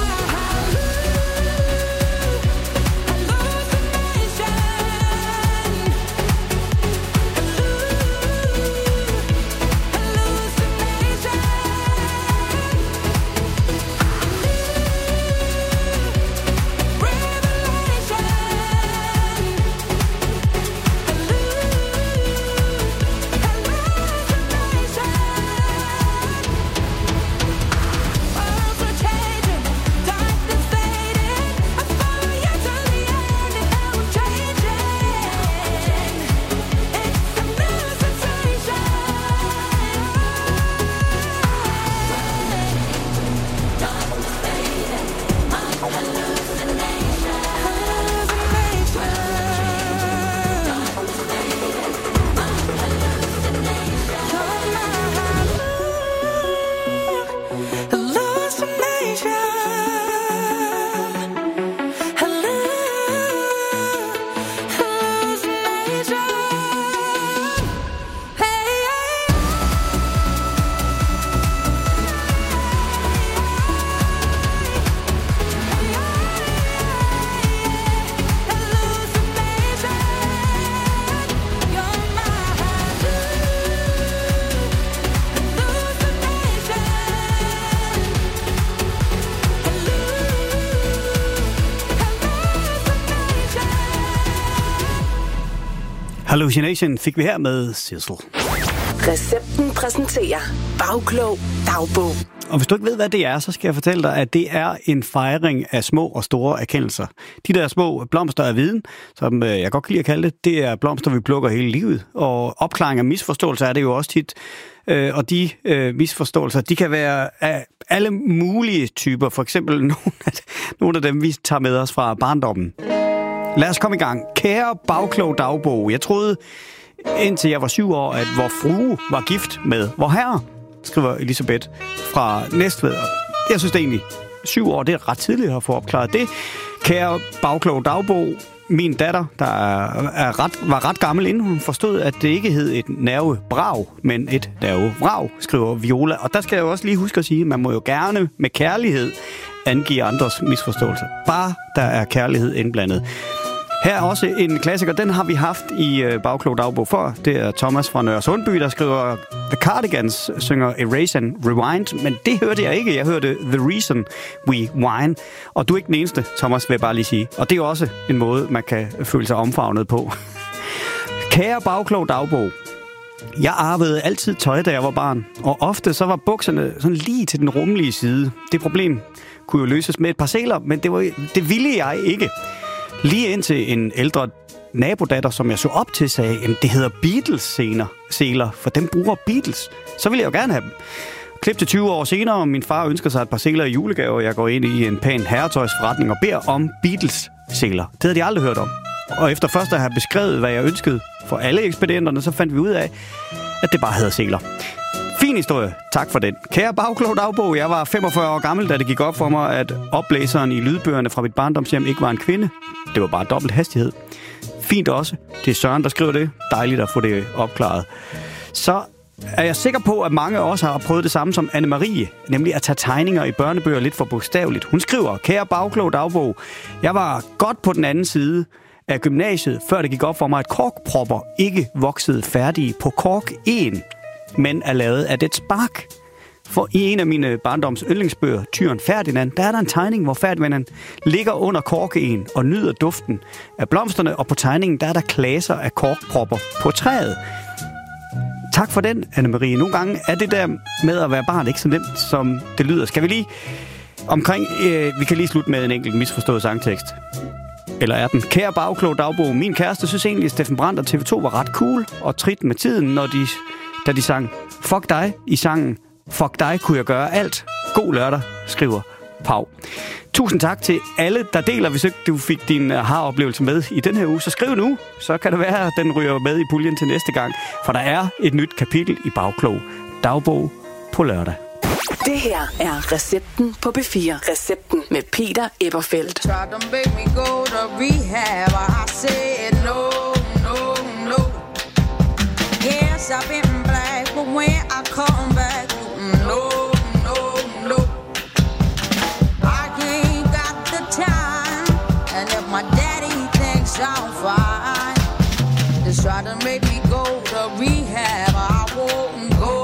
Hallucination fik vi her med Sissel. Recepten præsenterer Bagklog Dagbog. Og hvis du ikke ved, hvad det er, så skal jeg fortælle dig, at det er en fejring af små og store erkendelser. De der små blomster af viden, som jeg godt kan lide at kalde det, det er blomster, vi plukker hele livet. Og opklaring af misforståelser er det jo også tit. Og de øh, misforståelser, de kan være af alle mulige typer. For eksempel nogle af, nogle af dem, vi tager med os fra barndommen. Lad os komme i gang. Kære Bagklog Dagbog. Jeg troede, indtil jeg var syv år, at vor frue var gift med vor herre, skriver Elisabeth fra Næstved. Jeg synes det egentlig, syv år, det er ret tidligt at få opklaret det. Kære Bagklog Dagbog, min datter, der er, er ret, var ret gammel, inden hun forstod, at det ikke hed et nervebrag, men et nervevrag, skriver Viola. Og der skal jeg jo også lige huske at sige, at man må jo gerne med kærlighed angive andres misforståelser. Bare der er kærlighed indblandet. Her er også en klassiker, den har vi haft i øh, Bagklog Dagbog for. Det er Thomas fra Nørre Sundby, der skriver, The Cardigans synger Erase and Rewind, men det hørte jeg ikke. Jeg hørte The Reason We Whine. Og du er ikke den eneste, Thomas, vil jeg bare lige sige. Og det er også en måde, man kan føle sig omfavnet på. Kære Bagklog Dagbog. Jeg arvede altid tøj, da jeg var barn, og ofte så var bukserne sådan lige til den rummelige side. Det problem kunne jo løses med et par seler, men det, var, det ville jeg ikke. Lige indtil en ældre nabodatter, som jeg så op til, sagde, at det hedder Beatles-seler, for dem bruger Beatles. Så ville jeg jo gerne have dem. Klip til tyve år senere, og min far ønsker sig et par seler i julegave, og jeg går ind i en pæn herretøjsforretning og beder om Beatles-seler. Det havde de aldrig hørt om. Og efter først at have beskrevet, hvad jeg ønskede for alle ekspedienterne, så fandt vi ud af, at det bare hedder seler. Fin historie. Tak for den. Kære Bagklog Dagbog, jeg var femogfyrre år gammel, da det gik op for mig, at oplæseren i lydbøgerne fra mit barndomshjem ikke var en kvinde. Det var bare dobbelt hastighed. Fint også. Det er Søren, der skriver det. Dejligt at få det opklaret. Så er jeg sikker på, at mange også har prøvet det samme som Anne-Marie, nemlig at tage tegninger i børnebøger lidt for bogstaveligt. Hun skriver, kære Bagklog Dagbog, jeg var godt på den anden side af gymnasiet, før det gik op for mig, at korkpropper ikke voksede færdige på kork en, men er lavet af det spark. For i en af mine barndoms yndlingsbøger, Tyren Ferdinand, der er der en tegning, hvor Ferdinand ligger under korkeen og nyder duften af blomsterne, og på tegningen der er der klaser af korkpropper på træet. Tak for den, Anne-Marie. Nogle gange er det der med at være barn ikke så nemt, som det lyder. Skal vi lige omkring... Øh, vi kan lige slutte med en enkelt misforstået sangtekst. Eller er den? Kære Bagklog Dagbog, min kæreste synes egentlig, at Steffen Brandt og T V to var ret cool og trit med tiden, når de, da de sang Fuck dig i sangen Fuck dig kunne jeg gøre alt. God lørdag, skriver Pau. Tusind tak til alle, der deler. Hvis ikke du fik din aha-oplevelse med i den her uge, så skriv nu. Så kan det være, at den ryger med i puljen til næste gang. For der er et nyt kapitel i Bagklog Dagbog på lørdag. Det her er Recepten på B fire. Recepten med Peter Eberfeldt. Tried to make me go to rehab. I said no, no, no. Yes, I've been black, but when I come back, no, no, no. I ain't got the time, and if my daddy thinks I'm fine, just try to make me go to rehab. I won't go.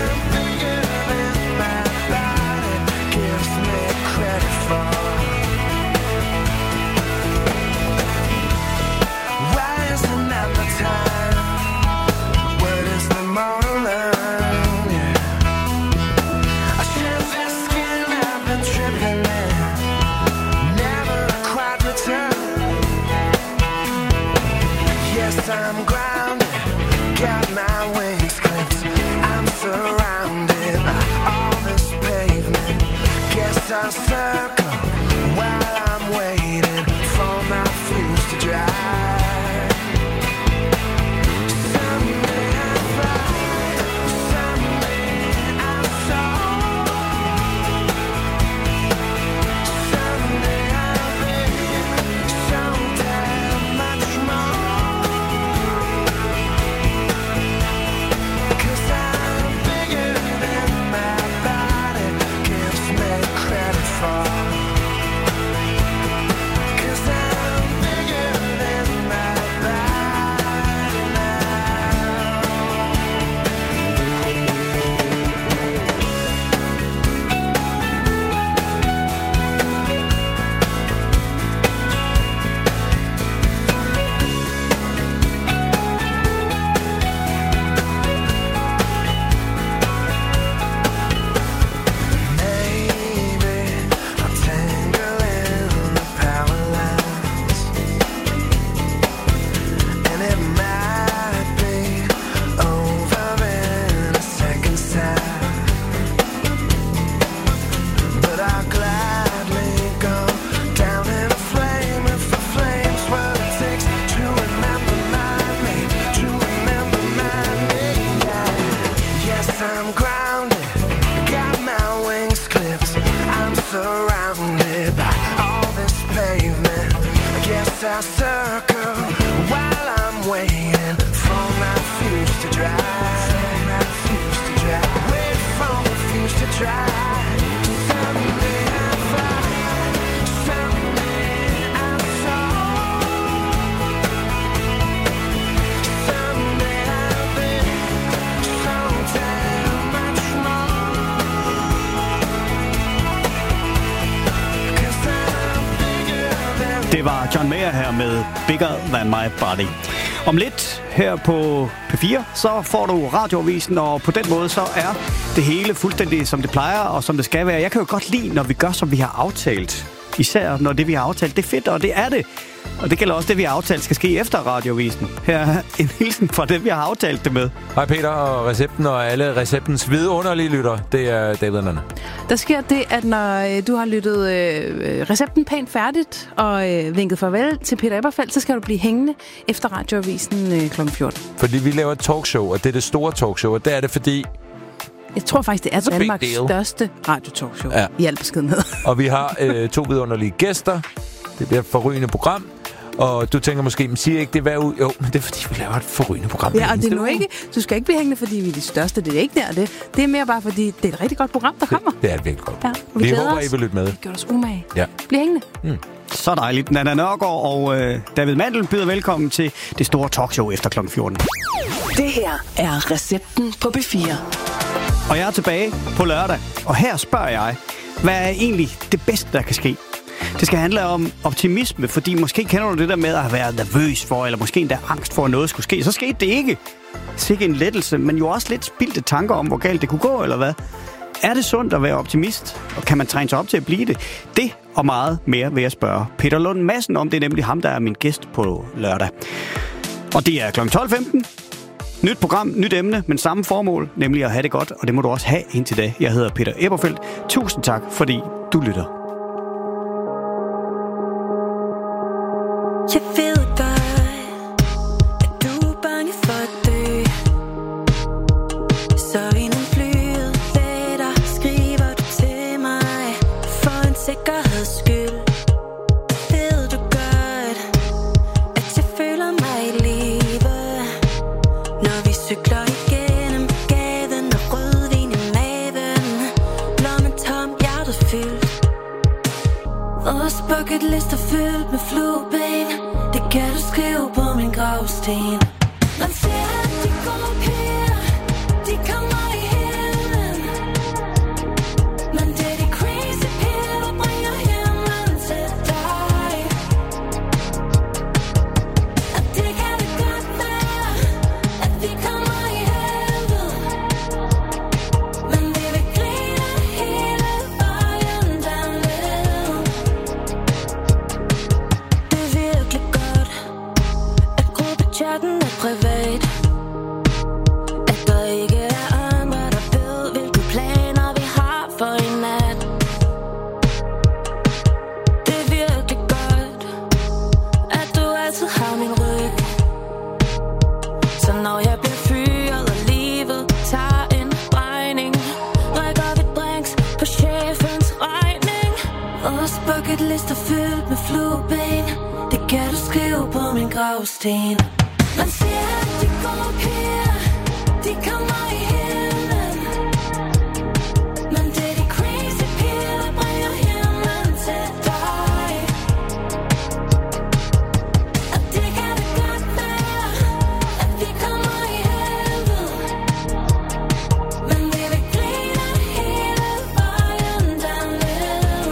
Credit for I circle while I'm waiting for my fuse to dry. My fuse to dry. Wait for my fuse to dry. Someday I find, someday I saw. Someday I'll be sometime much more. 'Cause I'm bigger than. Det var John Mayer her med Bigger Than My Body. Om lidt her på P fire, så får du radioavisen, og på den måde så er det hele fuldstændig som det plejer og som det skal være. Jeg kan jo godt lide, når vi gør, som vi har aftalt. Især når det, vi har aftalt, det er fedt, og det er det. Og det gælder også det, vi har aftalt, skal ske efter radioavisen. Her er en hilsen fra dem, vi har aftalt det med. Hej Peter og recepten og alle receptens vidunderlige lytter. Det er David Nanne. Der sker det, at når du har lyttet øh, recepten pænt færdigt og øh, vinket farvel til Peter Eberfeldt, så skal du blive hængende efter radioavisen øh, klokken fjorten. Fordi vi laver et talkshow, og det er det store talkshow, og det er det, fordi... Jeg tror faktisk, det er Så Danmarks big deal. største radiotalkshow Ja. i al beskedenhed. Og vi har øh, to vidunderlige gæster. Det bliver et forrygende program. Og du tænker måske, men siger ikke det hver uge? Jo, men det er fordi, vi laver et forrygende program. Ja, og det er nu ikke, du skal ikke blive hængende, fordi vi er de største. Det er ikke der, det. Det er mere bare, fordi det er et rigtig godt program, der kommer. Det er et virkelig godt. Ja, Vi, vi håber, os. I vil lytte med. Vi gør os umage. Ja. Bliv hængende. Mm. Så dejligt. Nana Nørgaard og øh, David Mandel byder velkommen til det store talkshow efter klokken fjorten. Det her er recepten på B fire. Og jeg er tilbage på lørdag, og her spørger jeg, hvad er egentlig det bedste, der kan ske? Det skal handle om optimisme, fordi måske kender du det der med at være nervøs for, eller måske endda angst for, at noget skulle ske. Så skete det ikke. Sikke en lettelse, men jo også lidt spildte tanker om, hvor galt det kunne gå, eller hvad? Er det sundt at være optimist, og kan man træne sig op til at blive det? Det og meget mere vil jeg spørge Peter Lund Madsen om. Det er nemlig ham, der er min gæst på lørdag. Og det er klokken tolv femten. Nyt program, nyt emne, men samme formål, nemlig at have det godt, og det må du også have indtil da. Jeg hedder Peter Eberfeldt. Tusind tak, fordi du lytter. Jeg ved godt, at du er bange for at dø. Så inden flyet letter, skriver du til mig for en sikkerheds skyld. Ved du godt, at jeg føler mig i live, når vi cykler igennem gaden med rødvin i maven, lommen tom, hjertet fyldt. Vores bucket list er fyldt med flueben. Det kan du skrive på min gravsten. Man ser, at de gode piger, de kommer i himlen. Men det er de crazy piger, der bringer himlen til dig. Og det kan det godt være, at vi kommer i helvede. Men vi vil grine hele vejen derned. Det er virkelig godt, at gruppechatten er privat. lister fyldt med flueben. Det kan du skrive på min gravsten. Man siger, at de gode piger, de kommer i himlen. Men det er de crazy piger, der bringer himlen til dig. Og det kan det godt være, at vi kommer i helvede. Men vi vil grine hele vejen derned.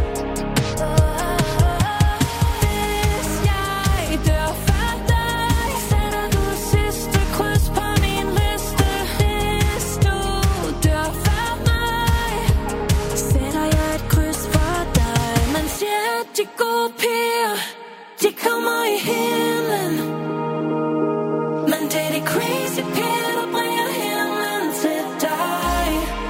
Hvis jeg dør før dig, sætter du sidste kryds på min liste. Hvis du dør før mig, sætter jeg et kryds for dig. Man siger, at de gode piger, de kommer i himlen. Men det er de crazy piger, der bringer himlen til dig.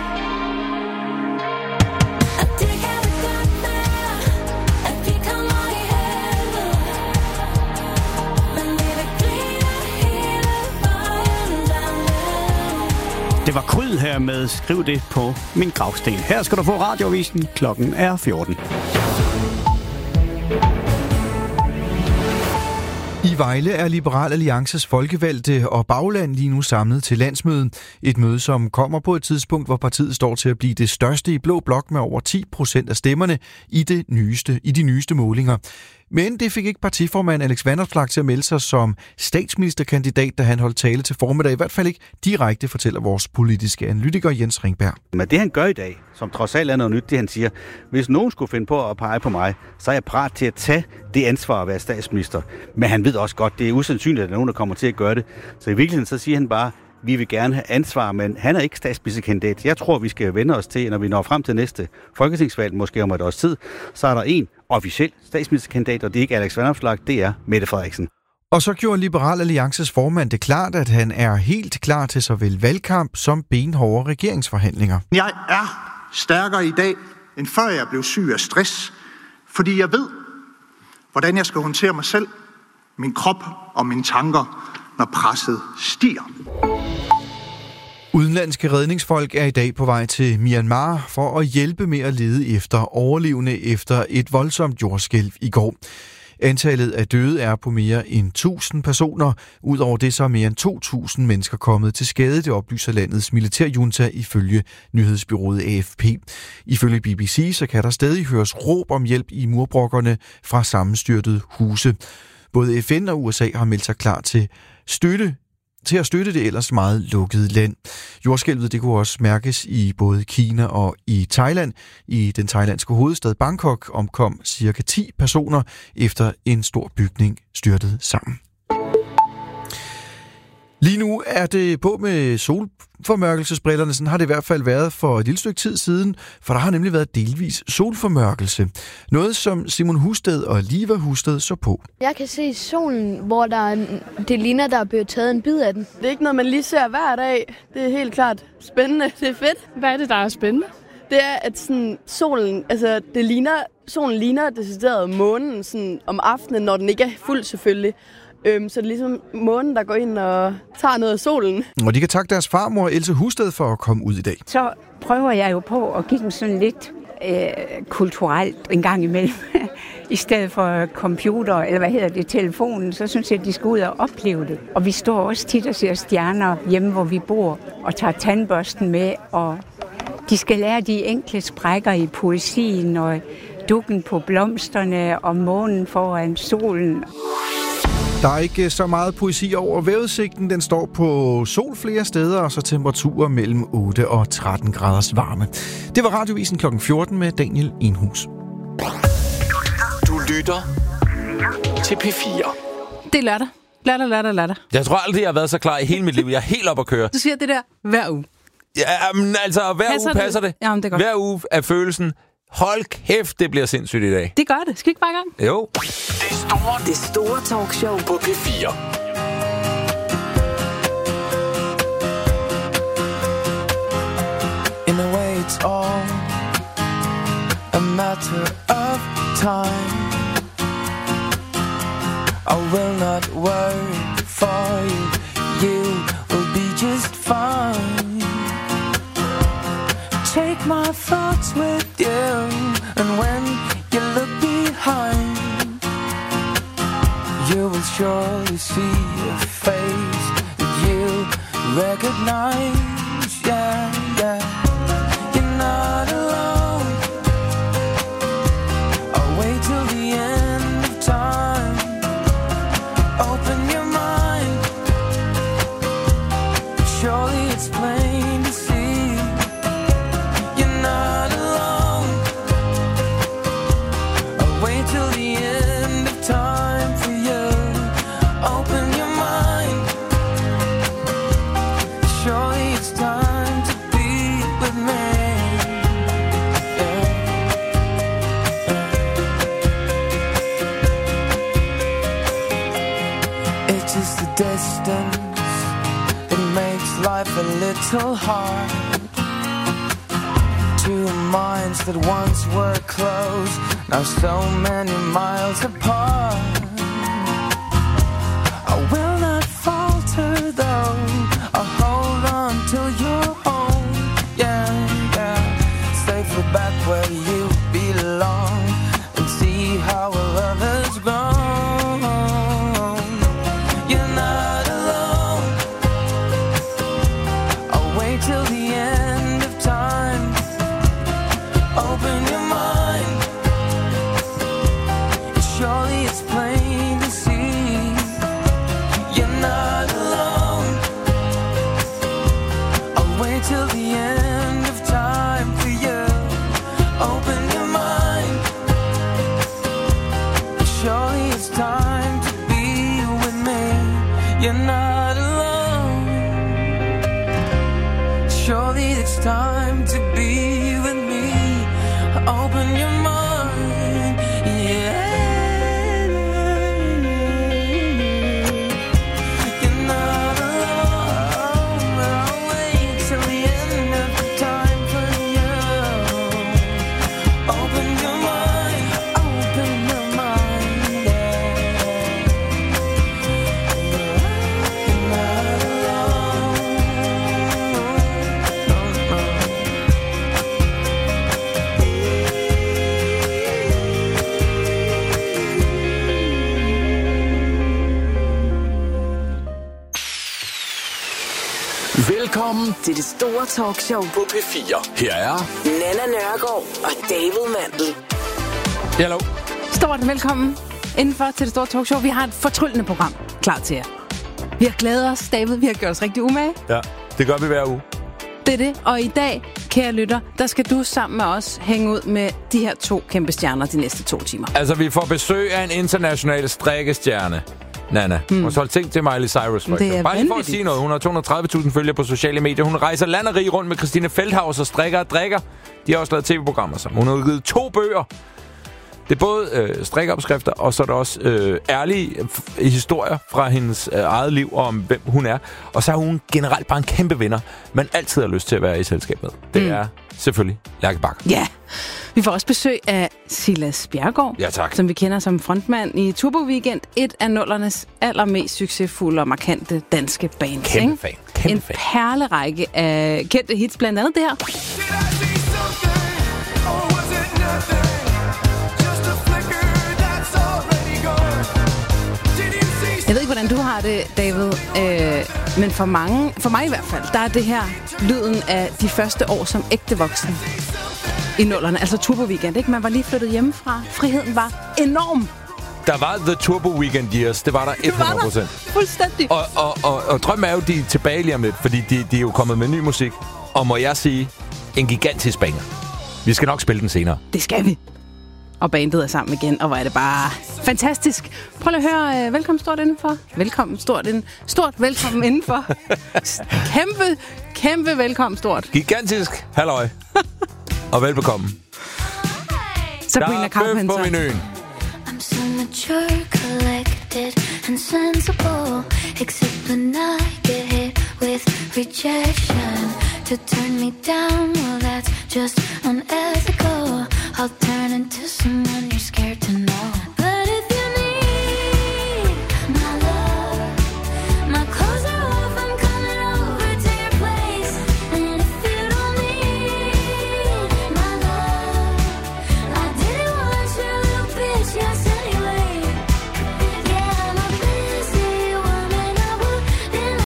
Og det kan det godt være, at vi kommer i helvede. Men vi vil grine hele vejen derned. Det var Kryd her med Skriv det på min gravsten. Her skal du få radioavisen. Klokken er fjorten. I Vejle er Liberal Alliances folkevalgte og bagland lige nu samlet til landsmøde. Et møde, som kommer på et tidspunkt, hvor partiet står til at blive det største i blå blok med over ti procent af stemmerne i, det nyeste, i de nyeste målinger. Men det fik ikke partiformand Alex Vanopslagh til at melde sig som statsministerkandidat, da han holdt tale til formiddag. I hvert fald ikke direkte, fortæller vores politiske analytiker Jens Ringberg. Men det han gør i dag, som trods alt er noget nyt, det han siger, hvis nogen skulle finde på at pege på mig, så er jeg parat til at tage det ansvar at være statsminister. Men han ved også godt, det er usandsynligt, at der er nogen, der kommer til at gøre det. Så i virkeligheden så siger han bare, vi vil gerne have ansvar, men han er ikke statsministerkandidat. Jeg tror, vi skal vende os til, når vi når frem til næste folketingsvalg, måske om et års tid, så er der en officiel statsministerkandidat, og det er ikke Alex Vanopslagh, det er Mette Frederiksen. Og så gjorde Liberal Alliances formand det klart, at han er helt klar til såvel valgkamp som benhårde regeringsforhandlinger. Jeg er stærkere i dag, end før jeg blev syg af stress, fordi jeg ved, hvordan jeg skal håndtere mig selv, min krop og mine tanker, når presset stiger. Udenlandske redningsfolk er i dag på vej til Myanmar for at hjælpe med at lede efter overlevende efter et voldsomt jordskælv i går. Antallet af døde er på mere end tusind personer. Udover det så er mere end to tusind mennesker kommet til skade, det oplyser landets militærjunta ifølge nyhedsbureauet A F P. Ifølge B B C så kan der stadig høres råb om hjælp i murbrokkerne fra sammenstyrtede huse. Både F N og U S A har meldt sig klar til støtte til at støtte det ellers meget lukkede land. Jordskælvet det kunne også mærkes i både Kina og i Thailand. I den thailandske hovedstad Bangkok omkom cirka ti personer efter en stor bygning styrtede sammen. Lige nu er det på med solformørkelsesbrillerne. Sådan har det i hvert fald været for et lille stykke tid siden, for der har nemlig været delvis solformørkelse. Noget, som Simon Husted og Liva Husted så på. Jeg kan se solen, hvor der er, det ligner, der er blevet taget en bid af den. Det er ikke noget, man lige ser hver dag. Det er helt klart spændende. Det er fedt. Hvad er det, der er spændende? Det er, at sådan, solen, altså, det ligner, solen ligner decideret månen sådan, om aftenen, når den ikke er fuld selvfølgelig. Øhm, så det er ligesom månen, der går ind og tager noget af solen. Og de kan takke deres farmor Else Husted for at komme ud i dag. Så prøver jeg jo på at give dem sådan lidt øh, kulturelt en gang imellem. I stedet for computer, eller hvad hedder det, telefonen, så synes jeg, at de skal ud og opleve det. Og vi står også tit og ser stjerner hjemme, hvor vi bor, og tager tandbørsten med, og de skal lære de enkle sprækker i poesien, og dukken på blomsterne, og månen foran solen. Der er ikke så meget poesi over vejrudsigten. Den står på sol flere steder, og så temperaturer mellem otte og tretten graders varme. Det var Radiovisen klokken fjorten med Daniel Enhus. Du lytter til P fire. Det er lørdag. Lørdag, lørdag, lørdag. Jeg tror aldrig, jeg har været så klar i hele mit liv. Jeg er helt op at køre. Du siger det der hver uge. Ja, men altså, hver passer uge passer det. det. Jamen, det er godt. Hver uge er følelsen, hold kæft, det bliver sindssygt i dag. Det gør det. Skal vi ikke bare i gang? Jo. Det store, Det store talkshow på P fire. In a way it's all a matter of time. I will not worry for you. You will be just fine. Take my thoughts with you, and when you look beyond you will surely see a face that you recognize. Yeah, yeah. You're not alone. I'll wait till the end of time. Open your mind. Surely it's plain to see. You're not alone. I'll wait till the end of time for you. Open your mind. Surely it's time to be with me. Yeah. Yeah. It's just the distance that makes life a little hard. Two minds that once were close, now so many miles apart. I will not falter though. I'll hold on till you're home. Yeah, yeah. Safely back where you belong, and see how our love has grown. You're not alone. I'll wait till the end of time. Open your mind. Surely it's plain to see. You're not alone. I'll wait till the end of time for you. Open your mind. Surely it's time to be with me. You're not alone. Surely it's time to be with me. Open your mind. Yeah. You're not alone. I'll wait till the end of time for you. Open your mind. Open your mind. Yeah. You're not alone. No, no. Velkommen Til det store talkshow på P fire. Her er Nana Nørgaard og David Mandel. Hallo. Stort velkommen indenfor til det store talkshow. Vi har et fortryllende program klar til jer. Vi har glædet os, David. Vi har gjort os rigtig umage. Ja, det gør vi hver uge. Det er det. Og i dag, kære lytter, der skal du sammen med os hænge ud med de her to kæmpe stjerner de næste to timer. Altså, vi får besøg af en international strikkestjerne. Nana. Hmm. Og så hold ting til Miley Cyrus, for eksempel. Bare lige for at sige noget. Hun har to hundrede og tredive tusind følgere på sociale medier. Hun rejser land og rige rundt med Christine Feldhaus og strikker og drikker. De har også lavet tv-programmer sammen. Hun har udgivet to bøger. Det er både øh, strikkeopskrifter, og så er der også øh, ærlige f- historier fra hendes øh, eget liv om, hvem hun er. Og så er hun generelt bare en kæmpe vinder, man altid har lyst til at være i selskab med. Det mm. er selvfølgelig Lærke Bagger. Ja. Vi får også besøg af Silas Bjerregaard, ja, tak. som vi kender som frontmand i Turbo Weekend. Et af nullernes allermest succesfulde og markante danske bands. Kæmpe fan. Kæmpe en fan. perlerække af kendte hits, blandt andet det her. Jeg ved ikke, hvordan du har det, David, øh, men for mange, for mig i hvert fald, der er det her lyden af de første år som ægte voksen i nullerne. Altså Turbo Weekend, ikke? Man var lige flyttet hjemmefra. Friheden var enorm. Der var The Turbo Weekend Years, det var der hundrede procent. Fuldstændig. Og, og, og, og drømmen er jo, de er tilbage lige om lidt, fordi de, de er jo kommet med ny musik. Og må jeg sige, en gigantisk banger. Vi skal nok spille den senere. Det skal vi. Og bandet er sammen igen, og hvor er det bare fantastisk. Prøv lige at høre, uh, velkommen stort indenfor. Velkommen stort inden. Stort velkommen indenfor. Kæmpe, kæmpe velkommen stort. Gigantisk halløj. Og velbekomme. Sabrina Carpenter. Der er bøf på menuen. I'm so mature, collected and sensible. Except when I get hit with rejection. To turn me down, well that's just unethical. I'll turn into someone you're scared to know.